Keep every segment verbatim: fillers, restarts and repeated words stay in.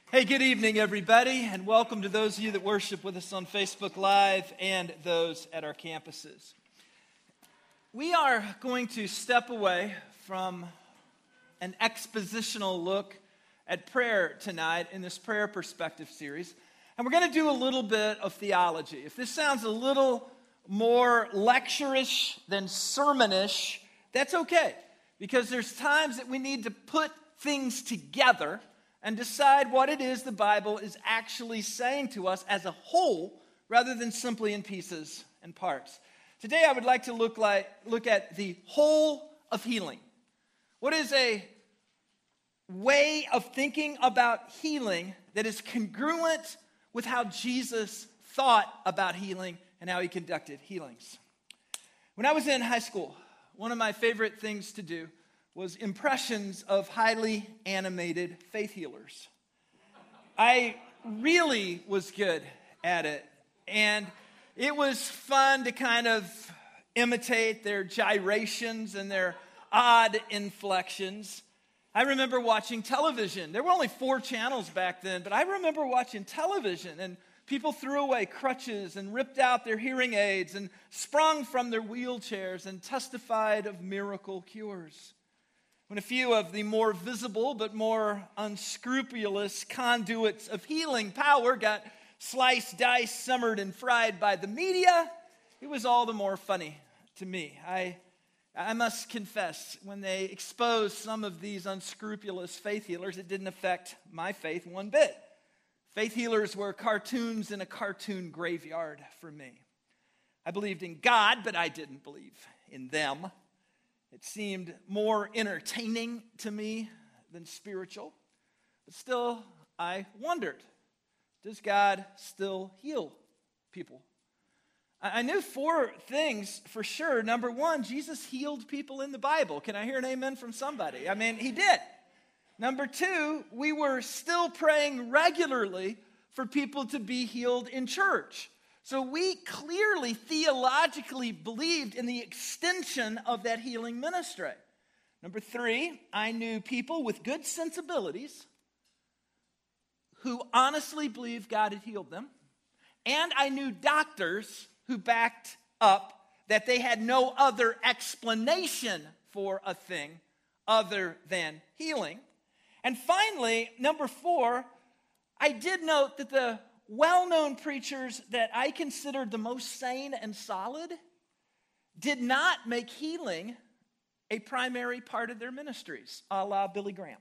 Hey, good evening, everybody, and welcome to those of you that worship with us on Facebook Live and those at our campuses. We are going to step away from an expositional look at prayer tonight in this Prayer Perspective series, and we're going to do a little bit of theology. If this sounds a little more lecture-ish than sermon-ish, that's okay, because there's times that we need to put things together and decide what it is the Bible is actually saying to us as a whole, rather than simply in pieces and parts. Today I would like to look like look at the whole of healing. What is a way of thinking about healing that is congruent with how Jesus thought about healing and how he conducted healings? When I was in high school, one of my favorite things to do was impressions of highly animated faith healers. I really was good at it, and it was fun to kind of imitate their gyrations and their odd inflections. I remember watching television. There were only four channels back then, but I remember watching television, and people threw away crutches and ripped out their hearing aids and sprung from their wheelchairs and testified of miracle cures. When a few of the more visible but more unscrupulous conduits of healing power got sliced, diced, simmered, and fried by the media, it was all the more funny to me. I, I must confess, when they exposed some of these unscrupulous faith healers, it didn't affect my faith one bit. Faith healers were cartoons in a cartoon graveyard for me. I believed in God, but I didn't believe in them. It seemed more entertaining to me than spiritual. But still, I wondered, does God still heal people? I knew four things for sure. Number one, Jesus healed people in the Bible. Can I hear an amen from somebody? I mean, he did. Number two, we were still praying regularly for people to be healed in church. So we clearly theologically believed in the extension of that healing ministry. Number three, I knew people with good sensibilities who honestly believed God had healed them. And I knew doctors who backed up that they had no other explanation for a thing other than healing. And finally, number four, I did note that the well-known preachers that I considered the most sane and solid did not make healing a primary part of their ministries, a la Billy Graham.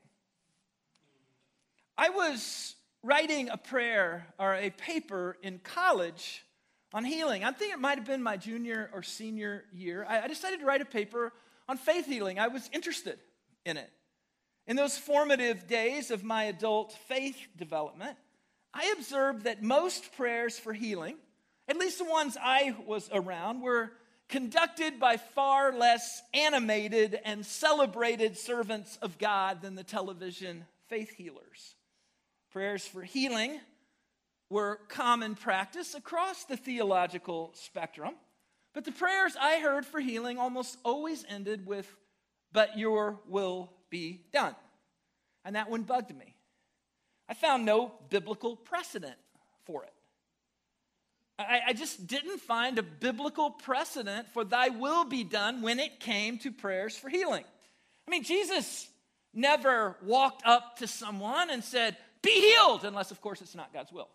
I was writing a prayer or a paper in college on healing. I think it might have been my junior or senior year. I decided to write a paper on faith healing. I was interested in it. In those formative days of my adult faith development, I observed that most prayers for healing, at least the ones I was around, were conducted by far less animated and celebrated servants of God than the television faith healers. Prayers for healing were common practice across the theological spectrum, but the prayers I heard for healing almost always ended with, "But your will be done." And that one bugged me. I found no biblical precedent for it. I, I just didn't find a biblical precedent for "thy will be done" when it came to prayers for healing. I mean, Jesus never walked up to someone and said, "Be healed," unless, of course, it's not God's will.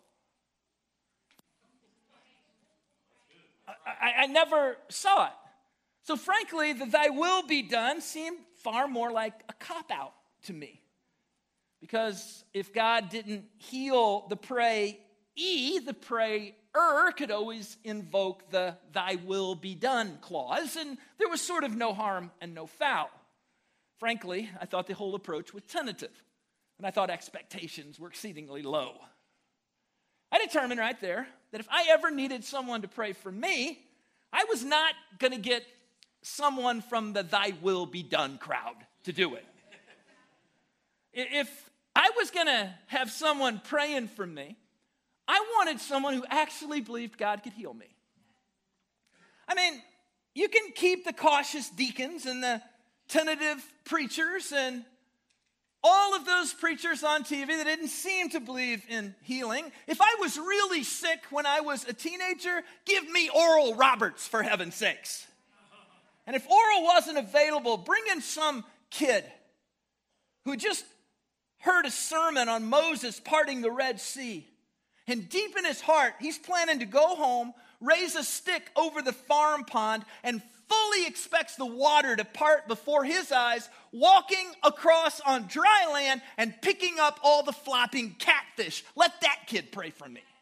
I, I, I never saw it. So frankly, the "thy will be done" seemed far more like a cop-out to me. Because if God didn't heal the prayee, the prayer could always invoke the "thy will be done" clause, and there was sort of no harm and no foul. Frankly, I thought the whole approach was tentative, and I thought expectations were exceedingly low. I determined right there that if I ever needed someone to pray for me, I was not going to get someone from the "thy will be done" crowd to do it. If I was going to have someone praying for me, I wanted someone who actually believed God could heal me. I mean, you can keep the cautious deacons and the tentative preachers and all of those preachers on T V that didn't seem to believe in healing. If I was really sick when I was a teenager, give me Oral Roberts, for heaven's sakes. And if Oral wasn't available, bring in some kid who just heard a sermon on Moses parting the Red Sea. And deep in his heart, he's planning to go home, raise a stick over the farm pond, and fully expects the water to part before his eyes, walking across on dry land and picking up all the flopping catfish. Let that kid pray for me.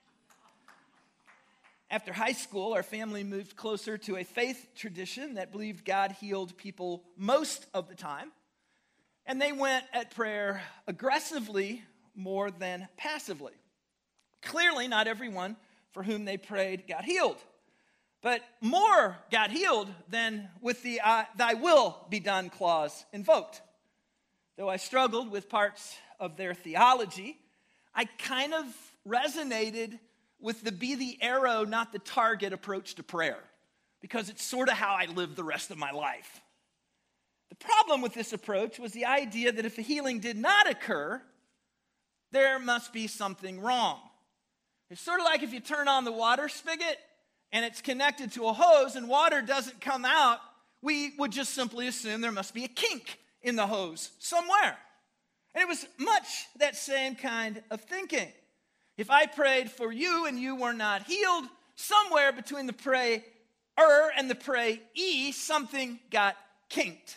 After high school, our family moved closer to a faith tradition that believed God healed people most of the time. And they went at prayer aggressively more than passively. Clearly, not everyone for whom they prayed got healed. But more got healed than with the uh, thy will be done clause invoked. Though I struggled with parts of their theology, I kind of resonated with the be the arrow, not the target approach to prayer, because it's sort of how I live the rest of my life. The problem with this approach was the idea that if a healing did not occur, there must be something wrong. It's sort of like if you turn on the water spigot and it's connected to a hose and water doesn't come out, we would just simply assume there must be a kink in the hose somewhere. And it was much that same kind of thinking. If I prayed for you and you were not healed, somewhere between the prayer and the pray-e, something got kinked.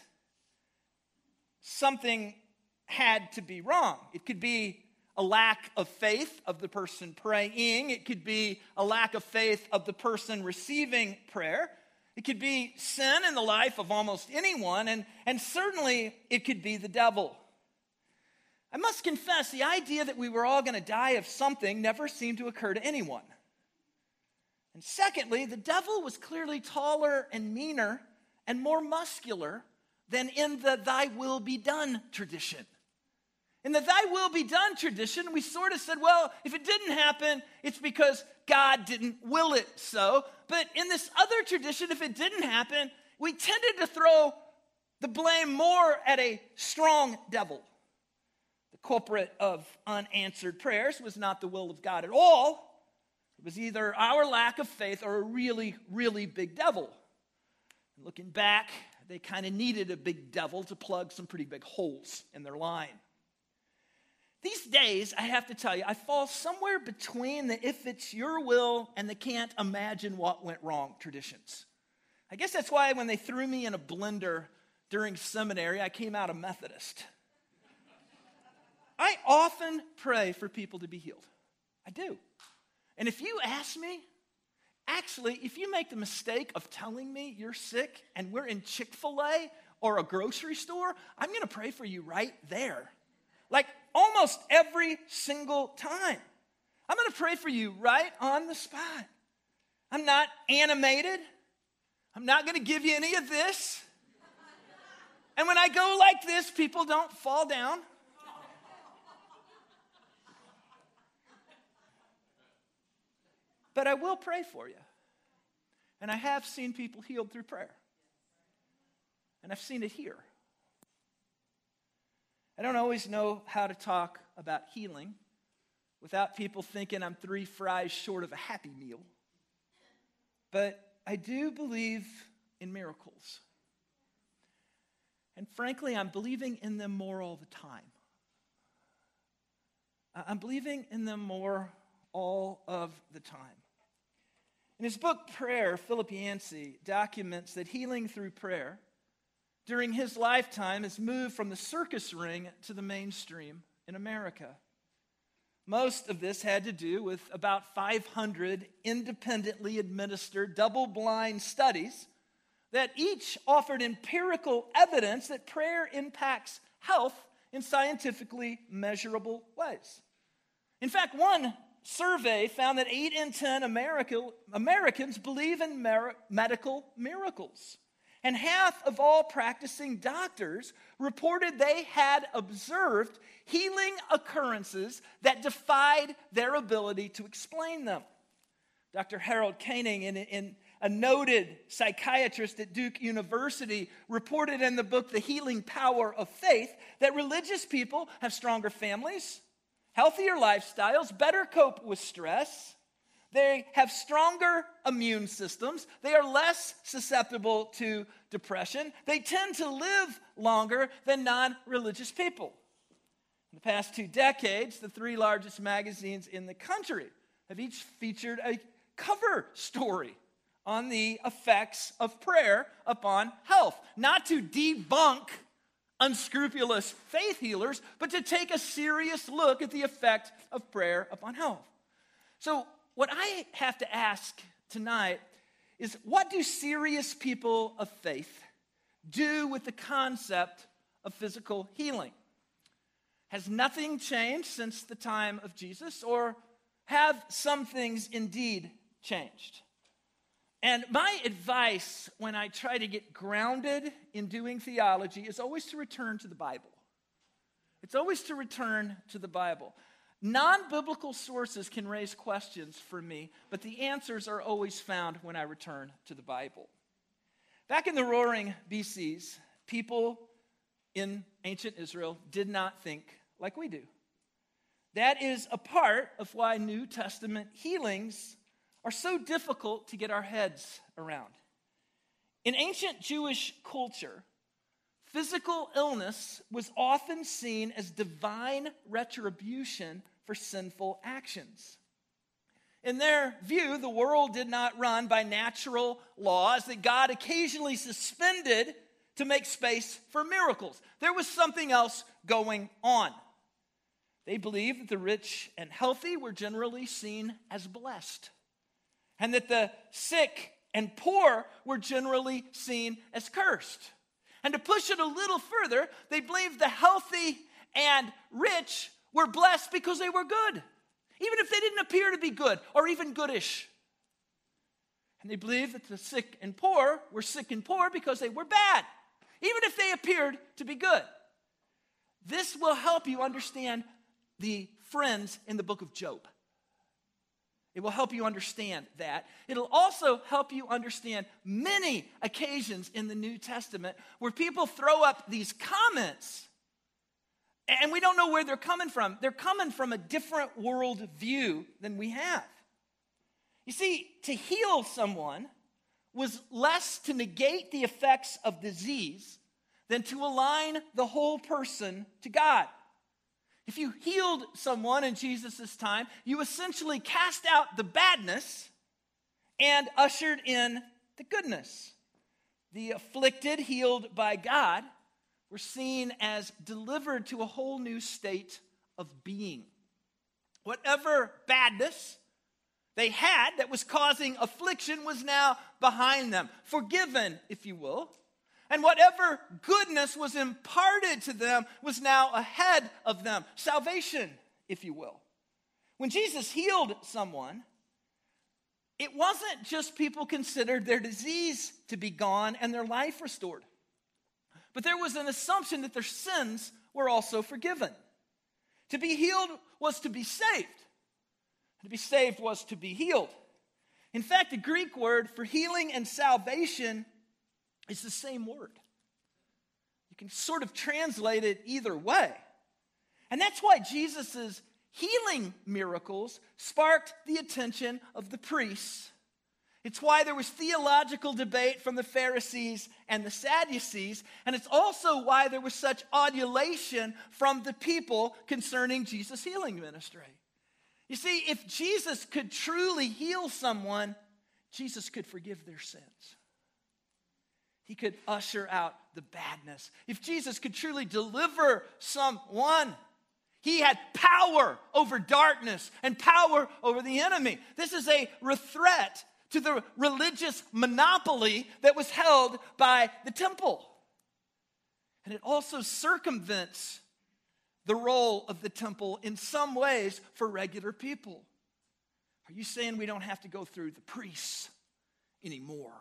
Something had to be wrong. It could be a lack of faith of the person praying. It could be a lack of faith of the person receiving prayer. It could be sin in the life of almost anyone, and, and certainly it could be the devil. I must confess, the idea that we were all going to die of something never seemed to occur to anyone. And secondly, the devil was clearly taller and meaner and more muscular than in the thy will be done tradition. In the thy will be done tradition, we sort of said, well, if it didn't happen, it's because God didn't will it so. But in this other tradition, if it didn't happen, we tended to throw the blame more at a strong devil. The culprit of unanswered prayers was not the will of God at all. It was either our lack of faith or a really, really big devil. And looking back, they kind of needed a big devil to plug some pretty big holes in their line. These days, I have to tell you, I fall somewhere between the if it's your will and the can't imagine what went wrong traditions. I guess that's why when they threw me in a blender during seminary, I came out a Methodist. I often pray for people to be healed. I do. And if you ask me, actually, if you make the mistake of telling me you're sick and we're in Chick-fil-A or a grocery store, I'm going to pray for you right there. Like almost every single time. I'm going to pray for you right on the spot. I'm not animated. I'm not going to give you any of this. And when I go like this, people don't fall down. But I will pray for you. And I have seen people healed through prayer. And I've seen it here. I don't always know how to talk about healing without people thinking I'm three fries short of a Happy Meal. But I do believe in miracles. And frankly, I'm believing in them more all the time. I'm believing in them more all of the time. In his book, Prayer, Philip Yancey documents that healing through prayer during his lifetime has moved from the circus ring to the mainstream in America. Most of this had to do with about five hundred independently administered double-blind studies that each offered empirical evidence that prayer impacts health in scientifically measurable ways. In fact, one survey found that eight in ten America, Americans believe in mer- medical miracles. And half of all practicing doctors reported they had observed healing occurrences that defied their ability to explain them. Doctor Harold Koenig, in, in a noted psychiatrist at Duke University, reported in the book The Healing Power of Faith that religious people have stronger families, healthier lifestyles, better cope with stress. They have stronger immune systems. They are less susceptible to depression. They tend to live longer than non-religious people. In the past two decades, the three largest magazines in the country have each featured a cover story on the effects of prayer upon health. Not to debunk unscrupulous faith healers, but to take a serious look at the effect of prayer upon health. So, what I have to ask tonight is, what do serious people of faith do with the concept of physical healing? Has nothing changed since the time of Jesus, or have some things indeed changed? And my advice when I try to get grounded in doing theology is always to return to the Bible. It's always to return to the Bible. Non-biblical sources can raise questions for me, but the answers are always found when I return to the Bible. Back in the Roaring B Cs, people in ancient Israel did not think like we do. That is a part of why New Testament healings are so difficult to get our heads around. In ancient Jewish culture, physical illness was often seen as divine retribution for sinful actions. In their view, the world did not run by natural laws that God occasionally suspended to make space for miracles. There was something else going on. They believed that the rich and healthy were generally seen as blessed, and that the sick and poor were generally seen as cursed. And to push it a little further, they believed the healthy and rich were blessed because they were good, even if they didn't appear to be good or even goodish. And they believed that the sick and poor were sick and poor because they were bad, even if they appeared to be good. This will help you understand the friends in the book of Job. It will help you understand that. It'll also help you understand many occasions in the New Testament where people throw up these comments and we don't know where they're coming from. They're coming from a different world view than we have. You see, to heal someone was less to negate the effects of disease than to align the whole person to God. If you healed someone in Jesus' time, you essentially cast out the badness and ushered in the goodness. The afflicted, healed by God, were seen as delivered to a whole new state of being. Whatever badness they had that was causing affliction was now behind them, forgiven, if you will. And whatever goodness was imparted to them was now ahead of them. Salvation, if you will. When Jesus healed someone, it wasn't just people considered their disease to be gone and their life restored. But there was an assumption that their sins were also forgiven. To be healed was to be saved. To be saved was to be healed. In fact, the Greek word for healing and salvation is the same word. You can sort of translate it either way. And that's why Jesus' healing miracles sparked the attention of the priests. It's why there was theological debate from the Pharisees and the Sadducees, and it's also why there was such adulation from the people concerning Jesus' healing ministry. You see, if Jesus could truly heal someone, Jesus could forgive their sins. He could usher out the badness. If Jesus could truly deliver someone, he had power over darkness and power over the enemy. This is a threat to the religious monopoly that was held by the temple. And it also circumvents the role of the temple in some ways for regular people. Are you saying we don't have to go through the priests anymore?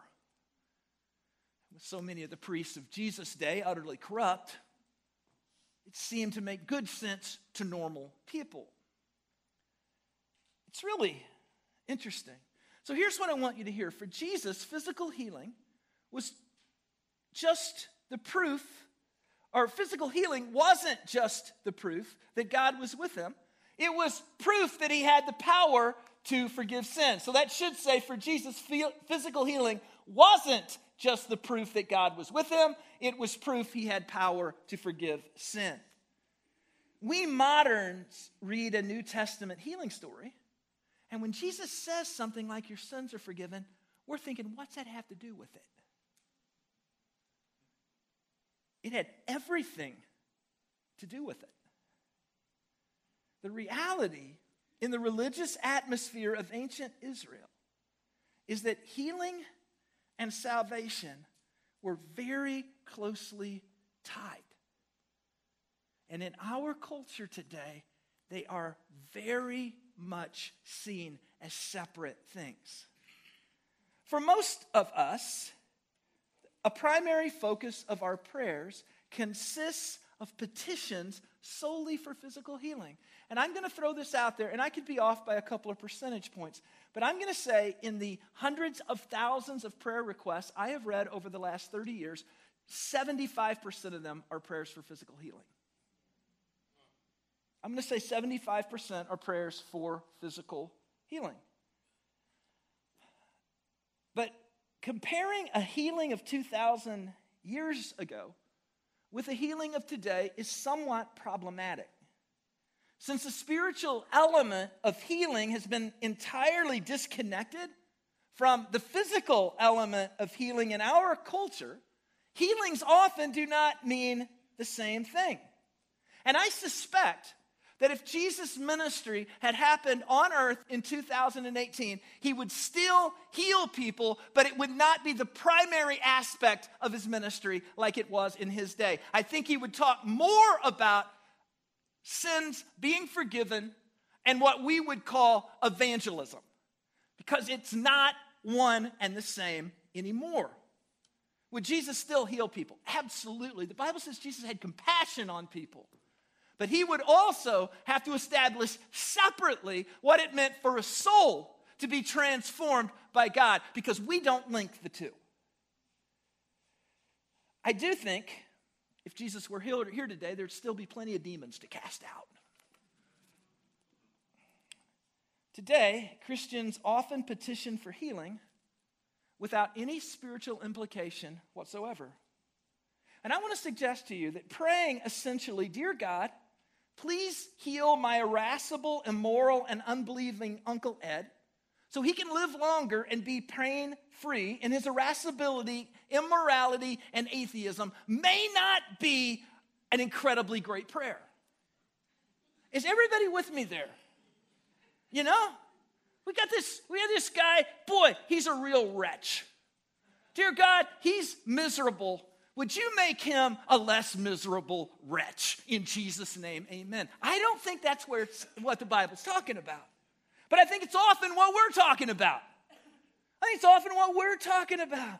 With so many of the priests of Jesus' day utterly corrupt, it seemed to make good sense to normal people. It's really interesting. So here's what I want you to hear. For Jesus, physical healing was just the proof, or physical healing wasn't just the proof that God was with him. It was proof that he had the power to forgive sin. So that should say for Jesus, physical healing wasn't just the proof that God was with him. It was proof he had power to forgive sin. We moderns read a New Testament healing story, and when Jesus says something like your sins are forgiven, we're thinking, what's that have to do with it? It had everything to do with it. The reality in the religious atmosphere of ancient Israel is that healing and salvation were very closely tied. And in our culture today, they are very much seen as separate things. For most of us, a primary focus of our prayers consists of petitions solely for physical healing. And I'm going to throw this out there, and I could be off by a couple of percentage points, but I'm going to say in the hundreds of thousands of prayer requests I have read over the last thirty years, seventy-five percent of them are prayers for physical healing. I'm going to say seventy-five percent are prayers for physical healing. But comparing a healing of two thousand years ago with a healing of today is somewhat problematic. Since the spiritual element of healing has been entirely disconnected from the physical element of healing in our culture, healings often do not mean the same thing. And I suspect that if Jesus' ministry had happened on earth in two thousand eighteen, he would still heal people, but it would not be the primary aspect of his ministry like it was in his day. I think he would talk more about sins being forgiven and what we would call evangelism, because it's not one and the same anymore. Would Jesus still heal people? Absolutely. The Bible says Jesus had compassion on people. But he would also have to establish separately what it meant for a soul to be transformed by God, because we don't link the two. I do think if Jesus were here today, there'd still be plenty of demons to cast out. Today, Christians often petition for healing without any spiritual implication whatsoever. And I want to suggest to you that praying essentially, dear God, please heal my irascible, immoral, and unbelieving Uncle Ed so he can live longer and be pain-free in his irascibility, immorality, and atheism may not be an incredibly great prayer. Is everybody with me there? You know, we got this, we have this guy, boy, he's a real wretch. Dear God, he's miserable. Would you make him a less miserable wretch? In Jesus' name, amen. I don't think that's where it's, what the Bible's talking about. But I think it's often what we're talking about. I think it's often what we're talking about.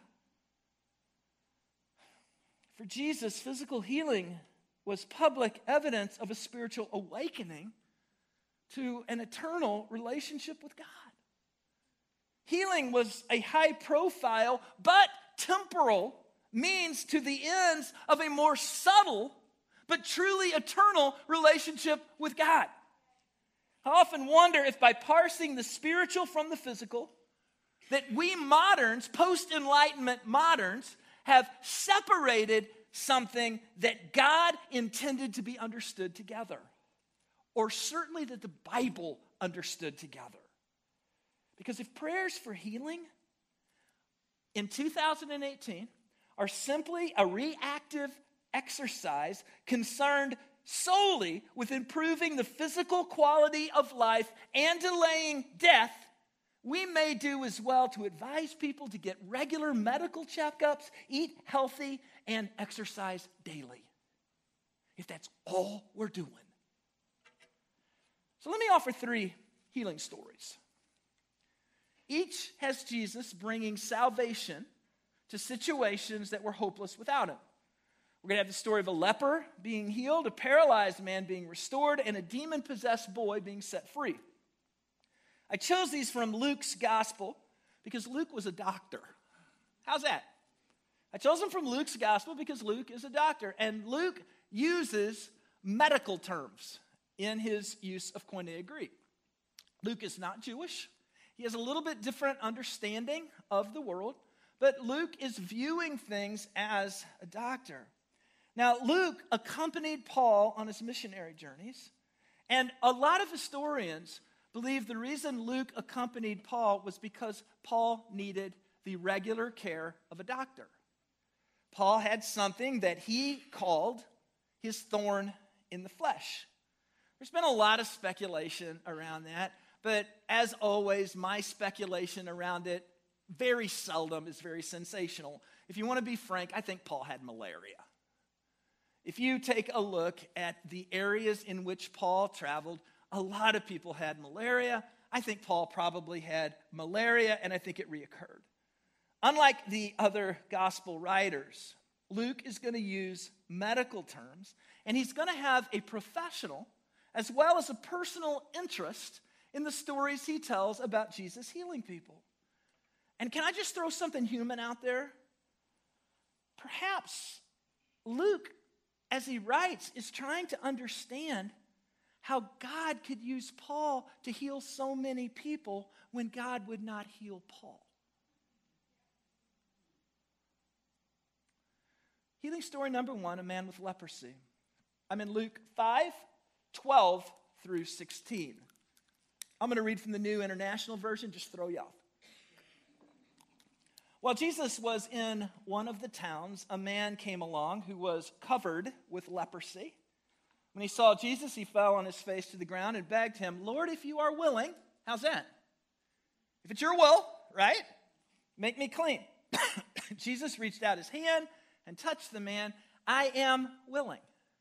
For Jesus, physical healing was public evidence of a spiritual awakening to an eternal relationship with God. Healing was a high-profile but temporal means to the ends of a more subtle but truly eternal relationship with God. I often wonder if by parsing the spiritual from the physical, that we moderns, post-Enlightenment moderns, have separated something that God intended to be understood together, or certainly that the Bible understood together. Because if prayers for healing in two thousand eighteen are simply a reactive exercise concerned solely with improving the physical quality of life and delaying death, we may do as well to advise people to get regular medical checkups, eat healthy, and exercise daily, if that's all we're doing. So let me offer three healing stories. Each has Jesus bringing salvation to situations that were hopeless without him. We're going to have the story of a leper being healed, a paralyzed man being restored, and a demon-possessed boy being set free. I chose these from Luke's gospel because Luke was a doctor. How's that? I chose him from Luke's gospel because Luke is a doctor, and Luke uses medical terms in his use of Koine Greek. Luke is not Jewish. He has a little bit different understanding of the world, but Luke is viewing things as a doctor. Now, Luke accompanied Paul on his missionary journeys, and a lot of historians believe the reason Luke accompanied Paul was because Paul needed the regular care of a doctor. Paul had something that he called his thorn in the flesh. There's been a lot of speculation around that, but as always, my speculation around it very seldom is very sensational. If you want to be frank, I think Paul had malaria. If you take a look at the areas in which Paul traveled, a lot of people had malaria. I think Paul probably had malaria, and I think it reoccurred. Unlike the other gospel writers, Luke is going to use medical terms, and he's going to have a professional as well as a personal interest in the stories he tells about Jesus healing people. And can I just throw something human out there? Perhaps Luke, as he writes, is trying to understand how God could use Paul to heal so many people when God would not heal Paul. Healing story number one, a man with leprosy. I'm in Luke five, twelve through sixteen. I'm going to read from the New International Version, just throw you off. While Jesus was in one of the towns, a man came along who was covered with leprosy. When he saw Jesus, he fell on his face to the ground and begged him, "Lord, if you are willing," how's that? If it's your will, right? "Make me clean." Jesus reached out his hand and touched the man. "I am willing.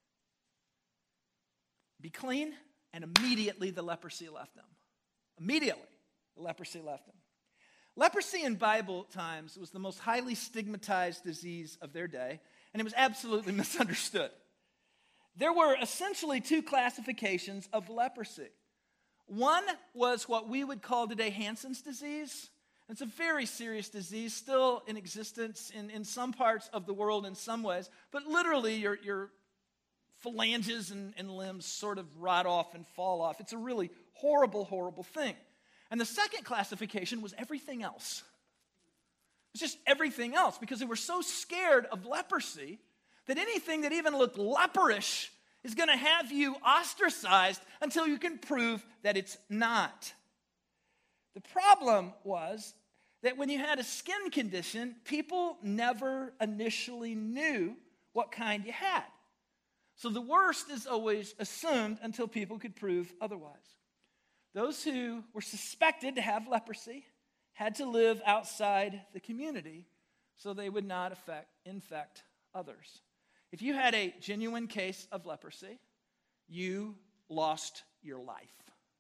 Be clean." And immediately the leprosy left him. Immediately the leprosy left him. Leprosy in Bible times was the most highly stigmatized disease of their day, and it was absolutely misunderstood. There were essentially two classifications of leprosy. One was what we would call today Hansen's disease. It's a very serious disease, still in existence in, in some parts of the world in some ways, but literally your, your phalanges and, and limbs sort of rot off and fall off. It's a really horrible, horrible thing. And the second classification was everything else. It's just everything else, because they were so scared of leprosy that anything that even looked leperish is going to have you ostracized until you can prove that it's not. The problem was that when you had a skin condition, people never initially knew what kind you had. So the worst is always assumed until people could prove otherwise. Those who were suspected to have leprosy had to live outside the community so they would not affect, infect others. If you had a genuine case of leprosy, you lost your life.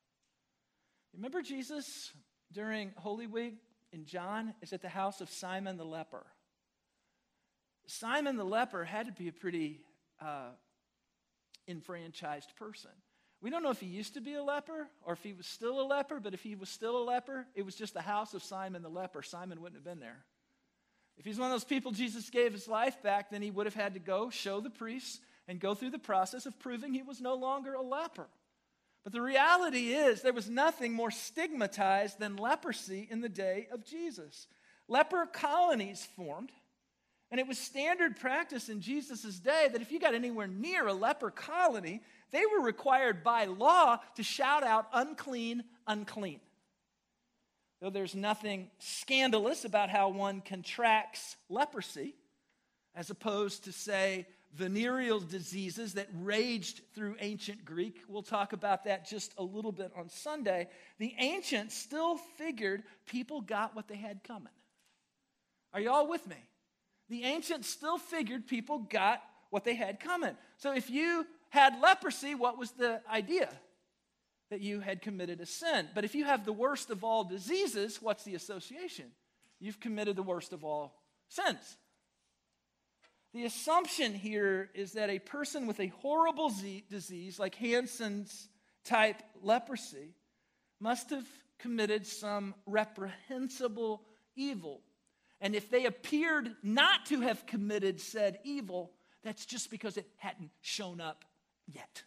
Remember Jesus during Holy Week in John is at the house of Simon the leper. Simon the leper had to be a pretty uh, enfranchised person. We don't know if he used to be a leper or if he was still a leper, but if he was still a leper, it was just the house of Simon the leper. Simon wouldn't have been there. If he's one of those people Jesus gave his life back, then he would have had to go show the priests and go through the process of proving he was no longer a leper. But the reality is there was nothing more stigmatized than leprosy in the day of Jesus. Leper colonies formed, and it was standard practice in Jesus' day that if you got anywhere near a leper colony, they were required by law to shout out, "Unclean, unclean." Though there's nothing scandalous about how one contracts leprosy, as opposed to, say, venereal diseases that raged through ancient Greek. We'll talk about that just a little bit on Sunday. The ancients still figured people got what they had coming. Are you all with me? The ancients still figured people got what they had coming. So if you had leprosy, what was the idea? That you had committed a sin. But if you have the worst of all diseases, what's the association? You've committed the worst of all sins. The assumption here is that a person with a horrible z- disease like Hansen's type leprosy must have committed some reprehensible evil. And if they appeared not to have committed said evil, that's just because it hadn't shown up yet.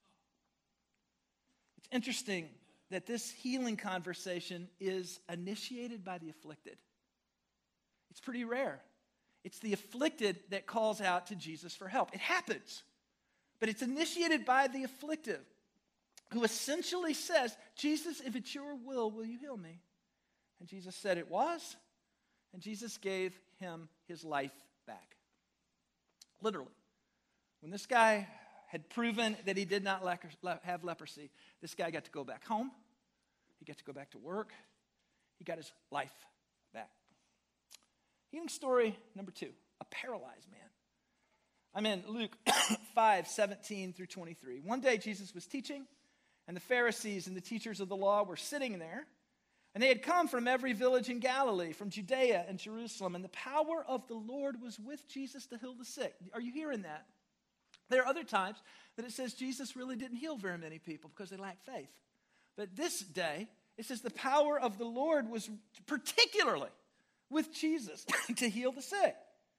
It's interesting that this healing conversation is initiated by the afflicted. It's pretty rare. It's the afflicted that calls out to Jesus for help. It happens, but it's initiated by the afflicted, who essentially says, Jesus, if it's your will, will you heal me? And Jesus said it was, and Jesus gave him his life back. Literally. When this guy had proven that he did not have leprosy, this guy got to go back home. He got to go back to work. He got his life back. Healing story number two, a paralyzed man. I'm in Luke five, seventeen through twenty-three. One day Jesus was teaching, and the Pharisees and the teachers of the law were sitting there, and they had come from every village in Galilee, from Judea and Jerusalem, and the power of the Lord was with Jesus to heal the sick. Are you hearing that? There are other times that it says Jesus really didn't heal very many people because they lacked faith. But this day, it says the power of the Lord was particularly with Jesus to heal the sick.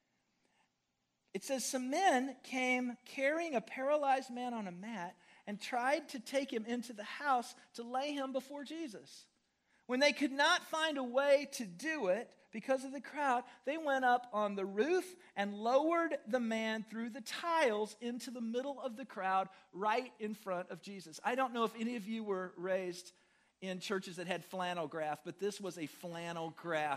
It says some men came carrying a paralyzed man on a mat and tried to take him into the house to lay him before Jesus. When they could not find a way to do it because of the crowd, they went up on the roof and lowered the man through the tiles into the middle of the crowd right in front of Jesus. I don't know if any of you were raised in churches that had flannel graph, but this was a flannel graph.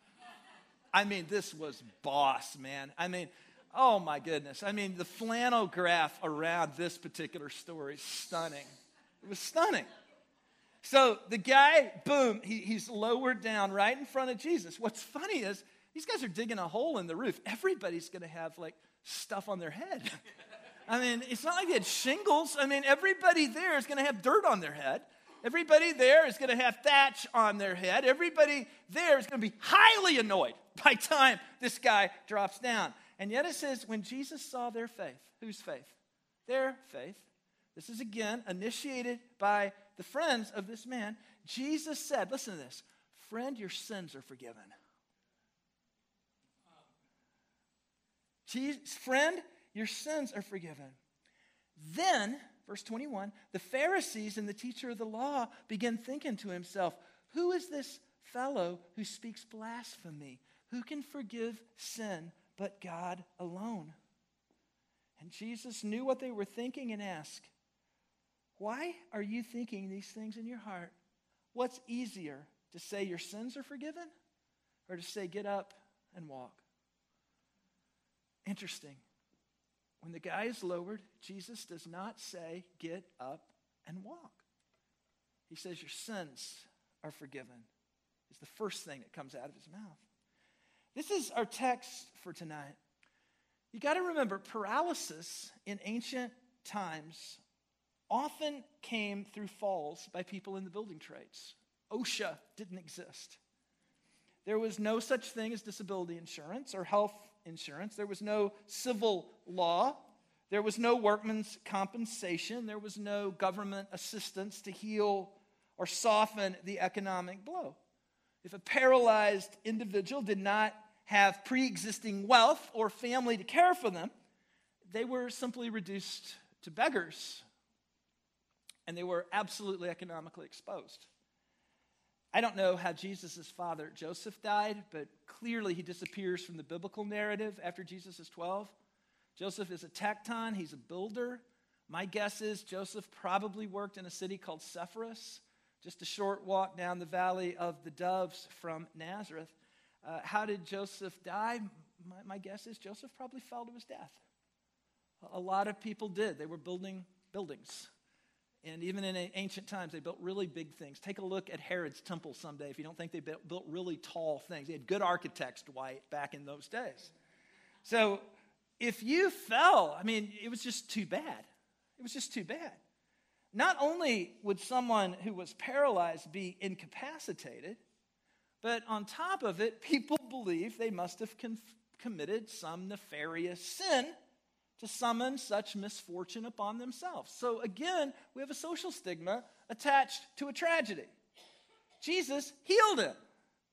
I mean, this was boss, man. I mean, oh my goodness. I mean, the flannel graph around this particular story is stunning. It was stunning. So the guy, boom, he, he's lowered down right in front of Jesus. What's funny is these guys are digging a hole in the roof. Everybody's going to have like stuff on their head. I mean, it's not like they had shingles. I mean, everybody there is going to have dirt on their head. Everybody there is going to have thatch on their head. Everybody there is going to be highly annoyed by the time this guy drops down. And yet it says, when Jesus saw their faith, whose faith? Their faith. This is again initiated by the friends of this man. Jesus said, listen to this, friend, your sins are forgiven. Jesus, friend, your sins are forgiven. Then, verse twenty-one, the Pharisees and the teacher of the law began thinking to himself, who is this fellow who speaks blasphemy? Who can forgive sin but God alone? And Jesus knew what they were thinking and asked, why are you thinking these things in your heart? What's easier, to say your sins are forgiven or to say get up and walk? Interesting. When the guy is lowered, Jesus does not say get up and walk. He says your sins are forgiven. It's the first thing that comes out of his mouth. This is our text for tonight. You got to remember, paralysis in ancient times often came through falls by people in the building trades. OSHA didn't exist. There was no such thing as disability insurance or health insurance. There was no civil law. There was no workman's compensation. There was no government assistance to heal or soften the economic blow. If a paralyzed individual did not have pre-existing wealth or family to care for them, they were simply reduced to beggars. And they were absolutely economically exposed. I don't know how Jesus' father Joseph died, but clearly he disappears from the biblical narrative after Jesus is twelve. Joseph is a tecton, he's a builder. My guess is Joseph probably worked in a city called Sepphoris, just a short walk down the valley of the Doves from Nazareth. Uh, how did Joseph die? My, my guess is Joseph probably fell to his death. A lot of people did. They were building buildings. And even in ancient times, they built really big things. Take a look at Herod's temple someday if you don't think they built, built really tall things. They had good architects, Dwight, back in those days. So if you fell, I mean, it was just too bad. It was just too bad. Not only would someone who was paralyzed be incapacitated, but on top of it, people believe they must have con- committed some nefarious sin to summon such misfortune upon themselves. So again, we have a social stigma attached to a tragedy. Jesus healed him.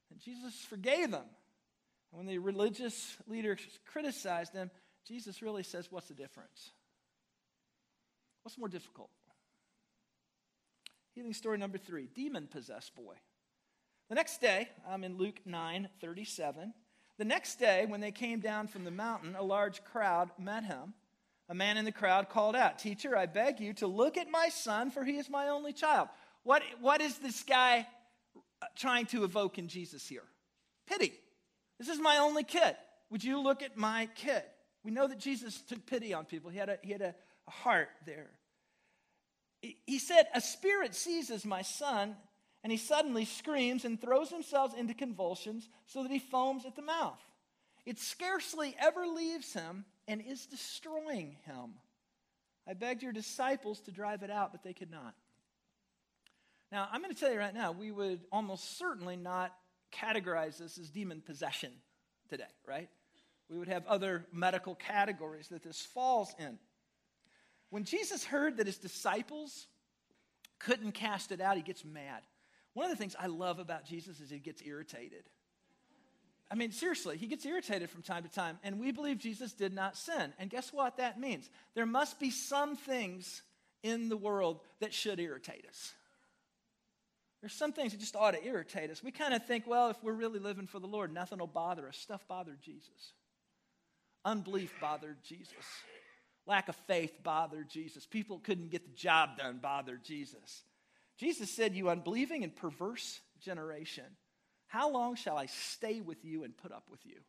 And Jesus forgave them. And when the religious leaders criticized him, Jesus really says, what's the difference? What's more difficult? Healing story number three, demon-possessed boy. The next day, I'm in Luke nine thirty-seven. The next day, when they came down from the mountain, a large crowd met him. A man in the crowd called out, "Teacher, I beg you to look at my son, for he is my only child." What, what is this guy trying to evoke in Jesus here? Pity. This is my only kid. Would you look at my kid? We know that Jesus took pity on people. He had a, he had a, a heart there. He said, "A spirit seizes my son, and he suddenly screams and throws himself into convulsions so that he foams at the mouth. It scarcely ever leaves him and is destroying him. I begged your disciples to drive it out, but they could not." Now, I'm going to tell you right now, we would almost certainly not categorize this as demon possession today, right? We would have other medical categories that this falls in. When Jesus heard that his disciples couldn't cast it out, he gets mad. One of the things I love about Jesus is he gets irritated. I mean, seriously, he gets irritated from time to time, and we believe Jesus did not sin. And guess what that means? There must be some things in the world that should irritate us. There's some things that just ought to irritate us. We kind of think, well, if we're really living for the Lord, nothing will bother us. Stuff bothered Jesus. Unbelief bothered Jesus. Lack of faith bothered Jesus. People couldn't get the job done bothered Jesus. Jesus said, "You unbelieving and perverse generation, how long shall I stay with you and put up with you?"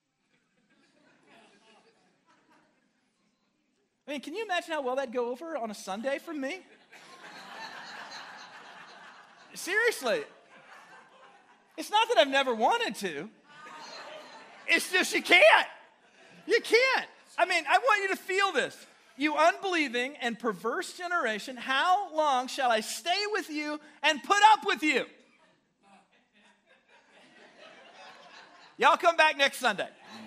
I mean, can you imagine how well that'd go over on a Sunday for me? Seriously. It's not that I've never wanted to. It's just you can't. You can't. I mean, I want you to feel this. "You unbelieving and perverse generation, how long shall I stay with you and put up with you?" Y'all come back next Sunday.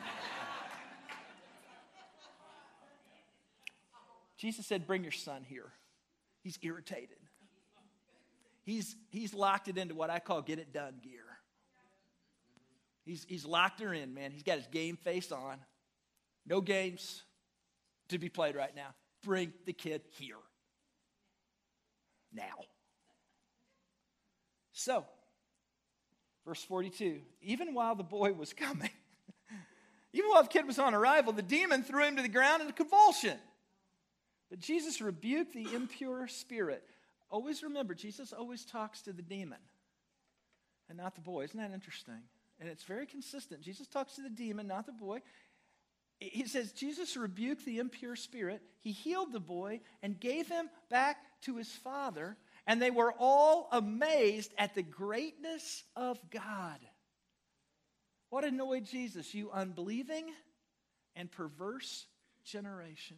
Jesus said, "Bring your son here." He's irritated. He's, he's locked it into what I call get it done gear. He's, he's locked her in, man. He's got his game face on. No games to be played right now. Bring the kid here. Now. So, verse forty-two, even while the boy was coming, even while the kid was on arrival, the demon threw him to the ground in a convulsion. But Jesus rebuked the impure spirit. Always remember, Jesus always talks to the demon and not the boy. Isn't that interesting? And it's very consistent. Jesus talks to the demon, not the boy. He says, Jesus rebuked the impure spirit. He healed the boy and gave him back to his father. And they were all amazed at the greatness of God. What annoyed Jesus? You unbelieving and perverse generation.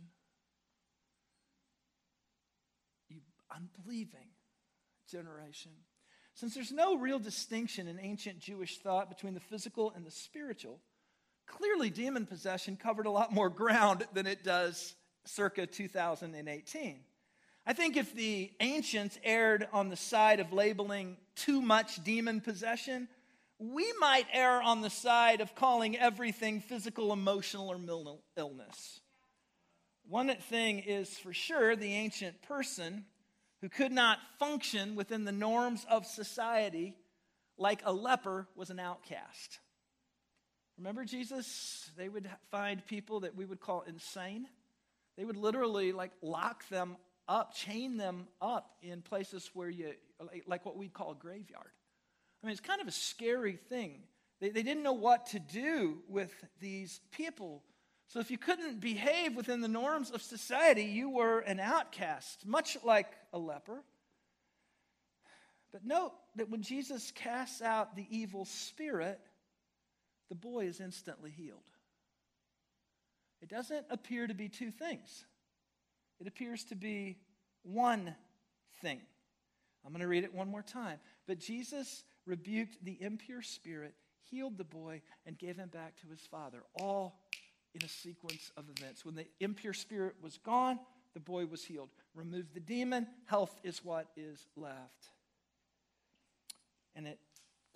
You unbelieving generation. Since there's no real distinction in ancient Jewish thought between the physical and the spiritual, clearly demon possession covered a lot more ground than it does circa two thousand eighteen. I think if the ancients erred on the side of labeling too much demon possession, we might err on the side of calling everything physical, emotional, or mental illness. One thing is for sure, the ancient person who could not function within the norms of society like a leper was an outcast. Remember Jesus? They would find people that we would call insane. They would literally like lock them up, chain them up in places where you, like what we'd call a graveyard. I mean, it's kind of a scary thing. They, they didn't know what to do with these people. So if you couldn't behave within the norms of society, you were an outcast, much like a leper. But note that when Jesus casts out the evil spirit, the boy is instantly healed. It doesn't appear to be two things. It appears to be one thing. I'm going to read it one more time. But Jesus rebuked the impure spirit, healed the boy, and gave him back to his father, all in a sequence of events. When the impure spirit was gone, the boy was healed. Remove the demon, health is what is left. And it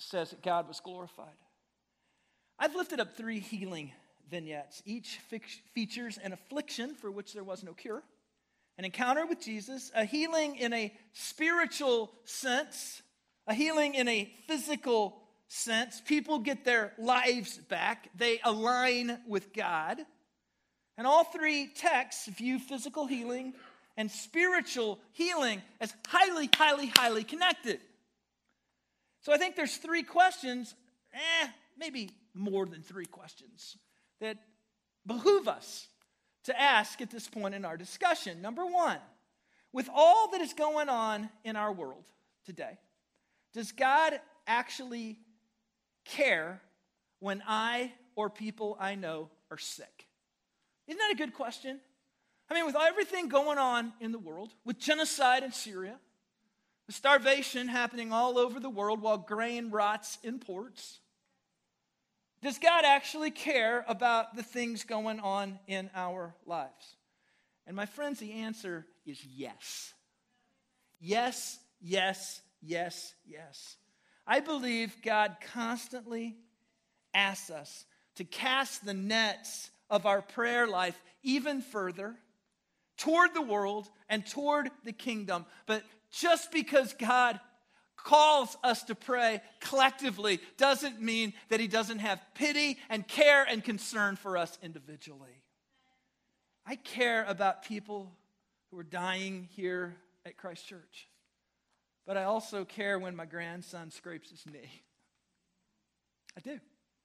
says that God was glorified. I've lifted up three healing vignettes. Each fi- features an affliction for which there was no cure, an encounter with Jesus, a healing in a spiritual sense, a healing in a physical sense. People get their lives back. They align with God. And all three texts view physical healing and spiritual healing as highly, highly, highly connected. So I think there's three questions, eh, maybe more than three questions, that behoove us to ask at this point in our discussion. Number one, with all that is going on in our world today, does God actually care when I or people I know are sick? Isn't that a good question? I mean, with everything going on in the world, with genocide in Syria, with starvation happening all over the world while grain rots in ports, does God actually care about the things going on in our lives? And my friends, the answer is yes. Yes, yes, yes, yes. I believe God constantly asks us to cast the nets of our prayer life even further toward the world and toward the kingdom. But just because God calls us to pray collectively doesn't mean that he doesn't have pity and care and concern for us individually. I care about people who are dying here at Christ Church, but I also care when my grandson scrapes his knee. I do.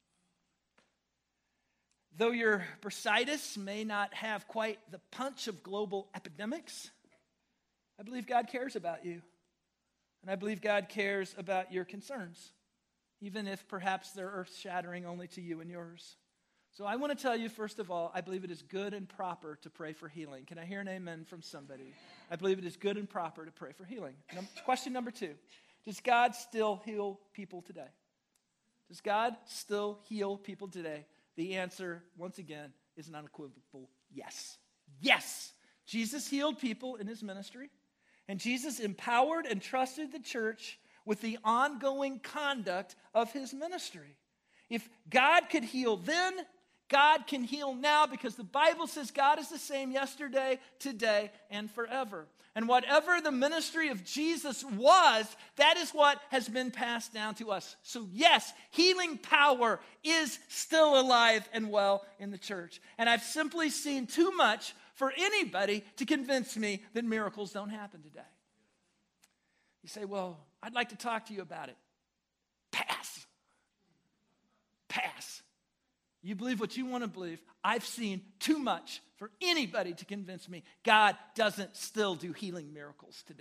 Though your bursitis may not have quite the punch of global epidemics, I believe God cares about you. And I believe God cares about your concerns, even if perhaps they're earth-shattering only to you and yours. So I want to tell you, first of all, I believe it is good and proper to pray for healing. Can I hear an amen from somebody? I believe it is good and proper to pray for healing. Num- question number two, does God still heal people today? Does God still heal people today? The answer, once again, is an unequivocal yes. Yes! Jesus healed people in his ministry. And Jesus empowered and trusted the church with the ongoing conduct of his ministry. If God could heal then, God can heal now, because the Bible says God is the same yesterday, today, and forever. And whatever the ministry of Jesus was, that is what has been passed down to us. So yes, healing power is still alive and well in the church. And I've simply seen too much for anybody to convince me that miracles don't happen today. You say, well, I'd like to talk to you about it. Pass. Pass. You believe what you want to believe. I've seen too much for anybody to convince me God doesn't still do healing miracles today.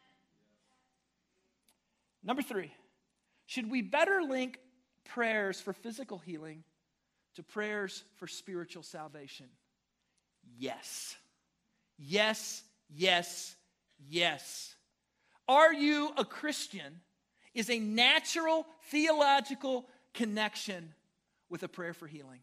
Number three, should we better link prayers for physical healing to prayers for spiritual salvation? Yes. Yes, yes, yes. Are you a Christian is a natural theological connection with a prayer for healing.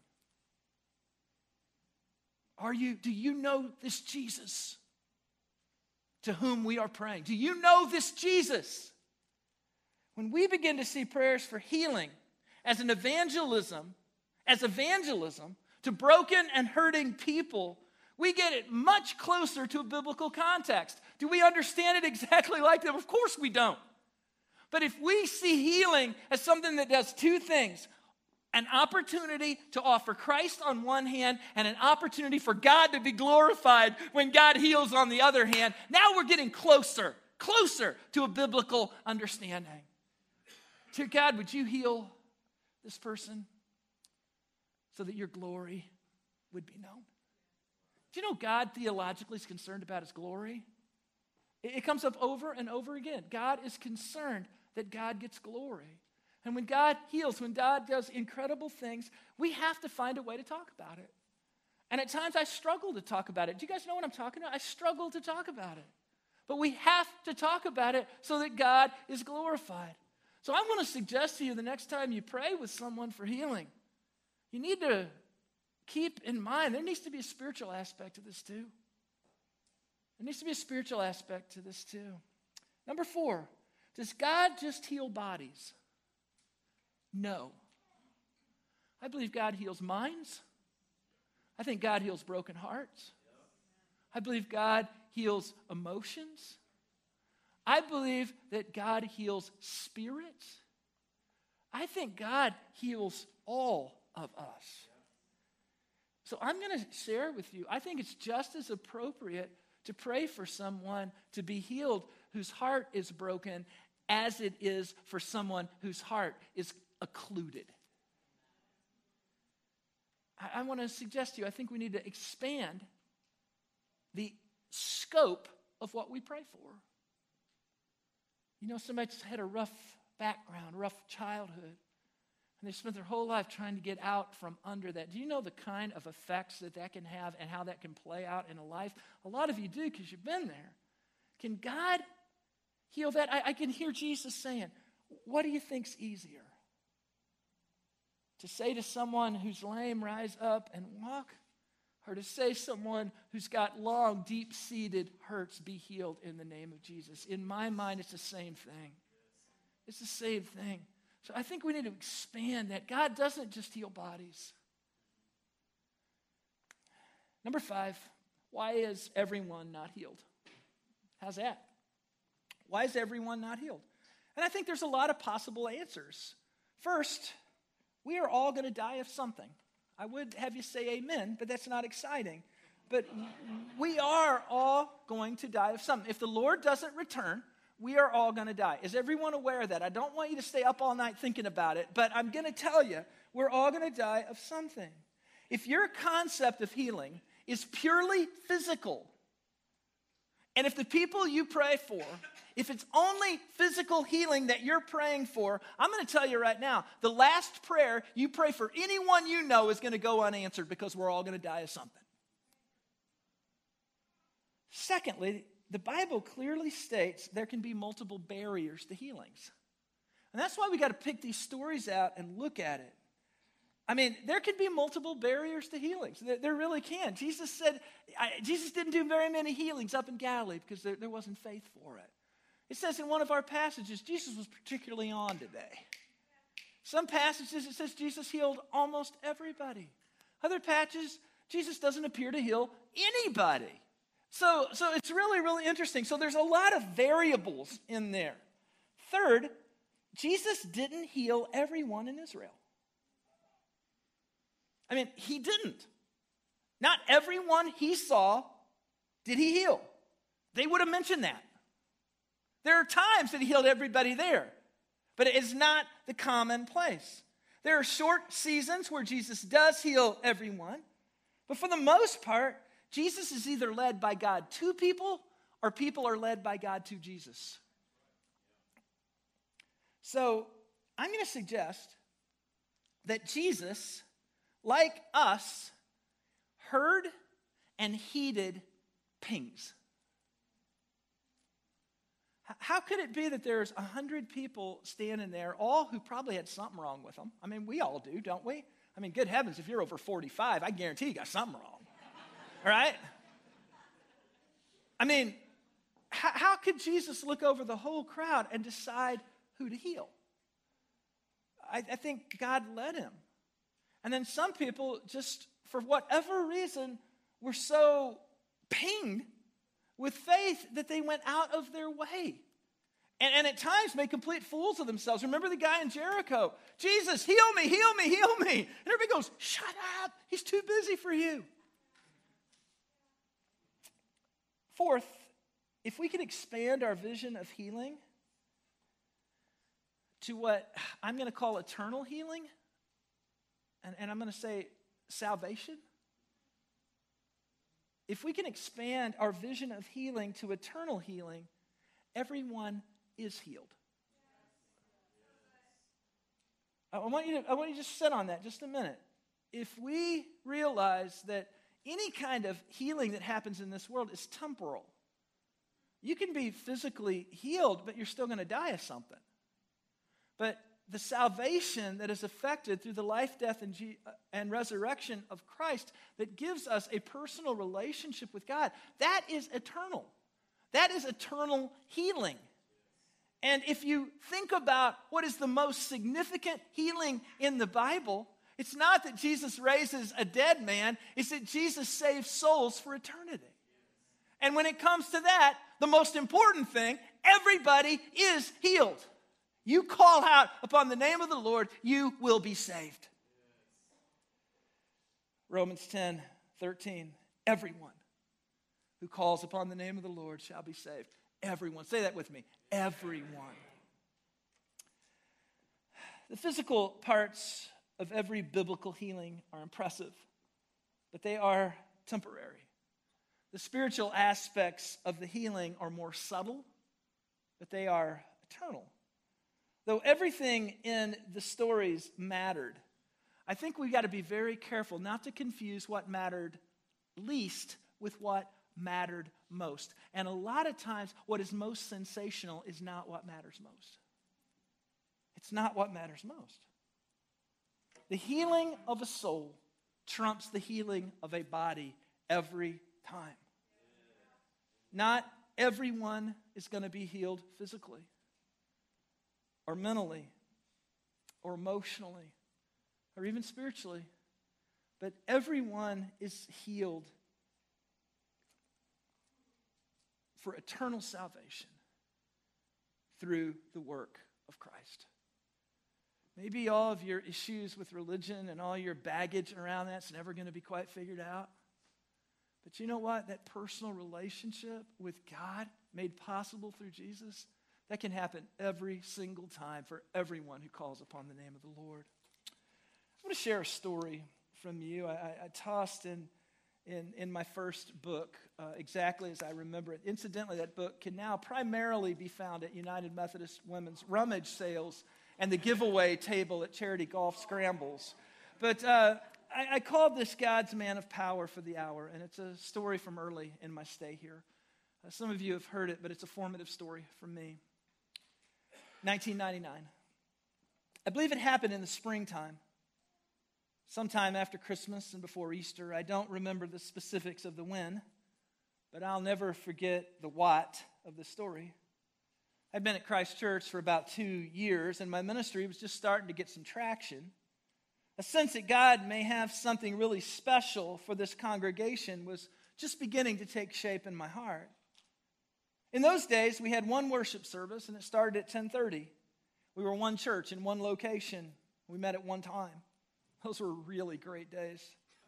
Are you, do you know this Jesus to whom we are praying? Do you know this Jesus? When we begin to see prayers for healing as an evangelism, as evangelism to broken and hurting people, we get it much closer to a biblical context. Do we understand it exactly like that? Of course we don't. But if we see healing as something that does two things, an opportunity to offer Christ on one hand and an opportunity for God to be glorified when God heals on the other hand, now we're getting closer, closer to a biblical understanding. Dear God, would you heal this person so that your glory would be known? Do you know God theologically is concerned about his glory? It comes up over and over again. God is concerned that God gets glory. And when God heals, when God does incredible things, we have to find a way to talk about it. And at times I struggle to talk about it. Do you guys know what I'm talking about? I struggle to talk about it. But we have to talk about it so that God is glorified. So I want to suggest to you the next time you pray with someone for healing, you need to keep in mind there needs to be a spiritual aspect to this too. There needs to be a spiritual aspect to this too. Number four, does God just heal bodies? No. I believe God heals minds. I think God heals broken hearts. I believe God heals emotions. I believe that God heals spirits. I think God heals all of us. So I'm going to share with you, I think it's just as appropriate to pray for someone to be healed whose heart is broken as it is for someone whose heart is occluded. I, I want to suggest to you, I think we need to expand the scope of what we pray for. You know, somebody's had a rough background, rough childhood, and they spent their whole life trying to get out from under that. Do you know the kind of effects that that can have and how that can play out in a life? A lot of you do because you've been there. Can God heal that? I, I can hear Jesus saying, what do you think's easier? To say to someone who's lame, rise up and walk? Or to say someone who's got long, deep-seated hurts, be healed in the name of Jesus? In my mind, it's the same thing. It's the same thing. So I think we need to expand that. God doesn't just heal bodies. Number five, why is everyone not healed? How's that? Why is everyone not healed? And I think there's a lot of possible answers. First, we are all going to die of something. I would have you say amen, but that's not exciting. But we are all going to die of something. If the Lord doesn't return, we are all going to die. Is everyone aware of that? I don't want you to stay up all night thinking about it, but I'm going to tell you, we're all going to die of something. If your concept of healing is purely physical, and if the people you pray for, if it's only physical healing that you're praying for, I'm going to tell you right now, the last prayer you pray for anyone you know is going to go unanswered because we're all going to die of something. Secondly, the Bible clearly states there can be multiple barriers to healings. And that's why we got to pick these stories out and look at it. I mean, there can be multiple barriers to healings. There, there really can. Jesus said, I, Jesus didn't do very many healings up in Galilee because there, there wasn't faith for it. It says in one of our passages, Jesus was particularly on today. Some passages, it says Jesus healed almost everybody. Other passages, Jesus doesn't appear to heal anybody. So, so it's really, really interesting. So there's a lot of variables in there. Third, Jesus didn't heal everyone in Israel. I mean, he didn't. Not everyone he saw did he heal. They would have mentioned that. There are times that he healed everybody there, but it is not the commonplace. There are short seasons where Jesus does heal everyone, but for the most part, Jesus is either led by God to people or people are led by God to Jesus. So I'm going to suggest that Jesus, like us, heard and heeded pings. How could it be that there's a hundred people standing there, all who probably had something wrong with them? I mean, we all do, don't we? I mean, good heavens, if you're over forty-five, I guarantee you got something wrong. All right? I mean, how, how could Jesus look over the whole crowd and decide who to heal? I, I think God led him. And then some people just, for whatever reason, were so pinged with faith that they went out of their way. And, and at times made complete fools of themselves. Remember the guy in Jericho? Jesus, heal me, heal me, heal me. And everybody goes, shut up. He's too busy for you. Fourth, if we can expand our vision of healing to what I'm going to call eternal healing, and, and I'm going to say salvation. If we can expand our vision of healing to eternal healing, everyone is healed. I want you to, I want you to just sit on that just a minute. If we realize that any kind of healing that happens in this world is temporal, you can be physically healed, but you're still going to die of something. But the salvation that is effected through the life, death, and, G- and resurrection of Christ that gives us a personal relationship with God, that is eternal. That is eternal healing. And if you think about what is the most significant healing in the Bible, it's not that Jesus raises a dead man, it's that Jesus saves souls for eternity. And when it comes to that, the most important thing, everybody is healed. You call out upon the name of the Lord, you will be saved. Romans ten thirteen, everyone who calls upon the name of the Lord shall be saved. Everyone. Say that with me. Everyone. The physical parts of every biblical healing are impressive, but they are temporary. The spiritual aspects of the healing are more subtle, but they are eternal. Though everything in the stories mattered, I think we've got to be very careful not to confuse what mattered least with what mattered most. And a lot of times, what is most sensational is not what matters most. It's not what matters most. The healing of a soul trumps the healing of a body every time. Not everyone is going to be healed physically, or mentally, or emotionally, or even spiritually. But everyone is healed for eternal salvation through the work of Christ. Maybe all of your issues with religion and all your baggage around that's never going to be quite figured out. But you know what? That personal relationship with God made possible through Jesus, that can happen every single time for everyone who calls upon the name of the Lord. I want to share a story from you. I, I, I tossed in, in, in my first book uh, exactly as I remember it. Incidentally, that book can now primarily be found at United Methodist Women's rummage sales and the giveaway table at charity golf scrambles. But uh, I, I called this God's Man of Power for the Hour, and it's a story from early in my stay here. Uh, some of you have heard it, but it's a formative story for me. nineteen ninety-nine. I believe it happened in the springtime, sometime after Christmas and before Easter. I don't remember the specifics of the when, but I'll never forget the what of the story. I'd been at Christ Church for about two years, and my ministry was just starting to get some traction. A sense that God may have something really special for this congregation was just beginning to take shape in my heart. In those days, we had one worship service, and it started at ten thirty. We were one church in one location. We met at one time. Those were really great days.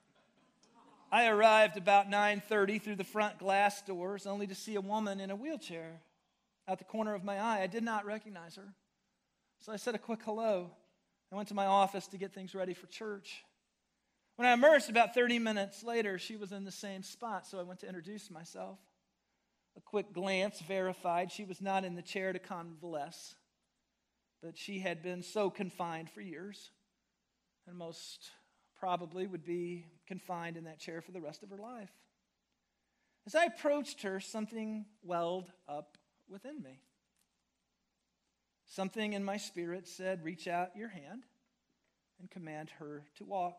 I arrived about nine thirty through the front glass doors, only to see a woman in a wheelchair out the corner of my eye. I did not recognize her. So I said a quick hello. I went to my office to get things ready for church. When I emerged about thirty minutes later, she was in the same spot, so I went to introduce myself. A quick glance verified she was not in the chair to convalesce, but she had been so confined for years, and most probably would be confined in that chair for the rest of her life. As I approached her, something welled up within me. Something in my spirit said, reach out your hand and command her to walk.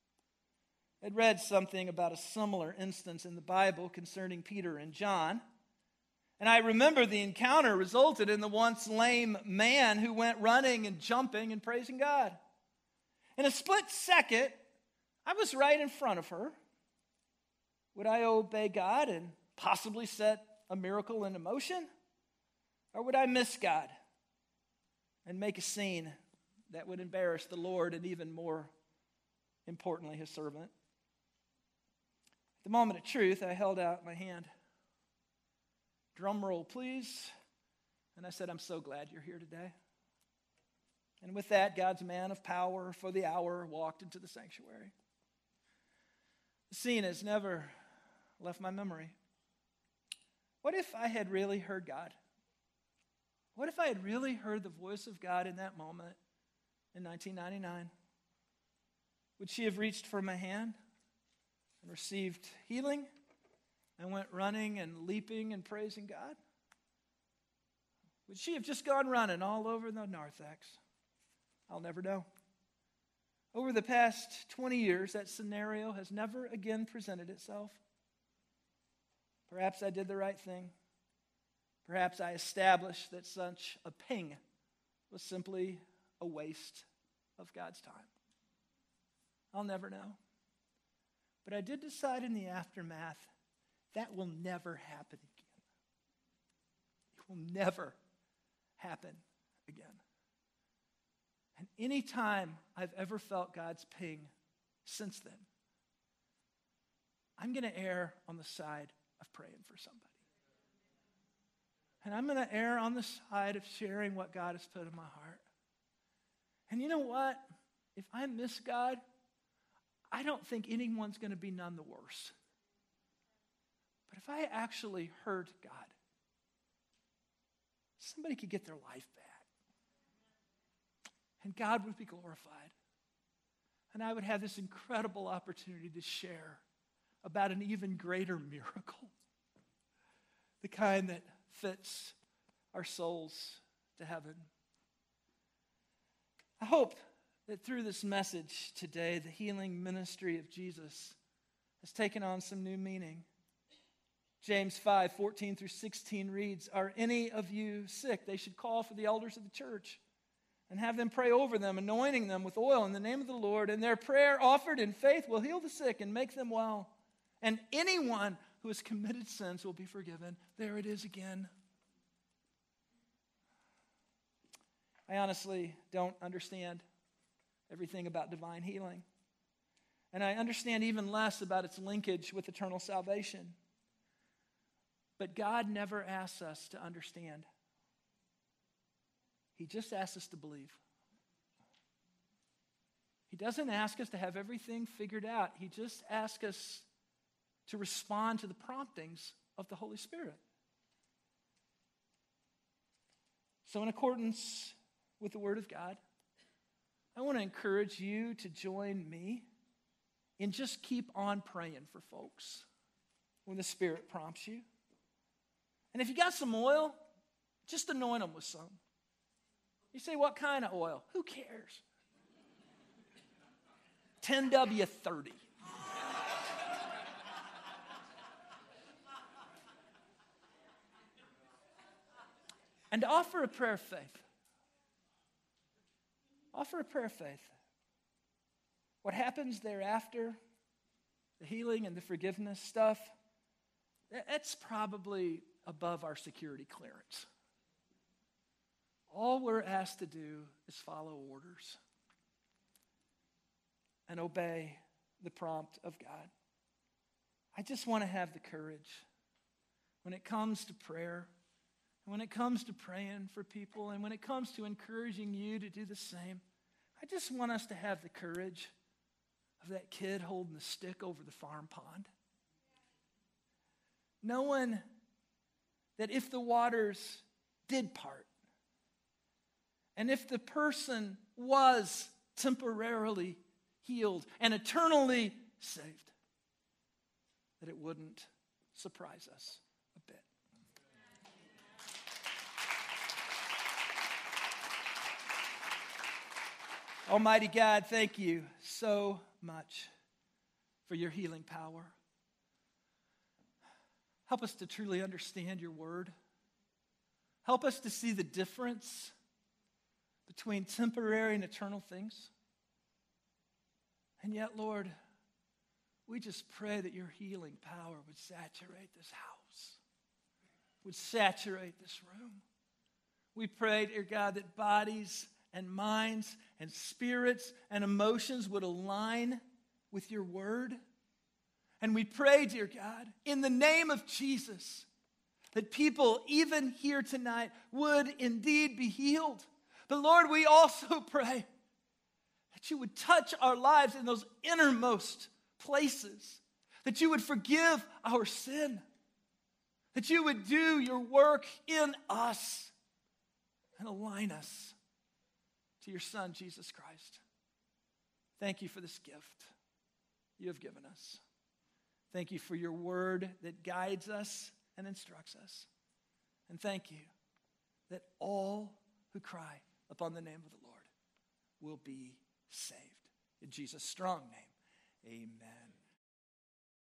I'd read something about a similar instance in the Bible concerning Peter and John, and I remember the encounter resulted in the once lame man who went running and jumping and praising God. In a split second, I was right in front of her. Would I obey God and possibly set a miracle into motion? Or would I miss God and make a scene that would embarrass the Lord and even more importantly, his servant? At the moment of truth, I held out my hand. Drum roll, please. And I said, I'm so glad you're here today. And with that, God's man of power for the hour walked into the sanctuary. The scene has never left my memory. What if I had really heard God? What if I had really heard the voice of God in that moment in nineteen ninety-nine? Would she have reached for my hand and received healing and went running and leaping and praising God? Would she have just gone running all over the narthex? I'll never know. Over the past twenty years, that scenario has never again presented itself. Perhaps I did the right thing. Perhaps I established that such a ping was simply a waste of God's time. I'll never know. But I did decide in the aftermath that will never happen again. It will never happen again. And any time I've ever felt God's ping since then, I'm going to err on the side of praying for somebody. And I'm going to err on the side of sharing what God has put in my heart. And you know what? If I miss God, I don't think anyone's going to be none the worse. But if I actually heard God, somebody could get their life back. And God would be glorified. And I would have this incredible opportunity to share about an even greater miracle. The kind that fits our souls to heaven. I hope that through this message today, the healing ministry of Jesus has taken on some new meaning. James five, fourteen through sixteen reads, "Are any of you sick? They should call for the elders of the church and have them pray over them, anointing them with oil in the name of the Lord. And their prayer offered in faith will heal the sick and make them well. And anyone who has committed sins will be forgiven." There it is again. I honestly don't understand everything about divine healing. And I understand even less about its linkage with eternal salvation. But God never asks us to understand. He just asks us to believe. He doesn't ask us to have everything figured out. He just asks us to respond to the promptings of the Holy Spirit. So in accordance with the Word of God, I want to encourage you to join me and just keep on praying for folks when the Spirit prompts you. And if you got some oil, just anoint them with some. You say, what kind of oil? Who cares? ten W thirty. And to offer a prayer of faith. Offer a prayer of faith. What happens thereafter, the healing and the forgiveness stuff, that's probably above our security clearance. All we're asked to do is follow orders and obey the prompt of God. I just want to have the courage when it comes to prayer, when it comes to praying for people, and when it comes to encouraging you to do the same. I just want us to have the courage of that kid holding the stick over the farm pond. Knowing that if the waters did part, and if the person was temporarily healed and eternally saved, that it wouldn't surprise us a bit. Almighty God, thank you so much for your healing power. Help us to truly understand your word. Help us to see the difference between temporary and eternal things. And yet, Lord, we just pray that your healing power would saturate this house, would saturate this room. We pray, dear God, that bodies and minds and spirits and emotions would align with your word. And we pray, dear God, in the name of Jesus, that people, even here tonight, would indeed be healed. But Lord, we also pray that you would touch our lives in those innermost places, that you would forgive our sin, that you would do your work in us and align us to your Son, Jesus Christ. Thank you for this gift you have given us. Thank you for your word that guides us and instructs us. And thank you that all who cry upon the name of the Lord will be saved. In Jesus' strong name, amen.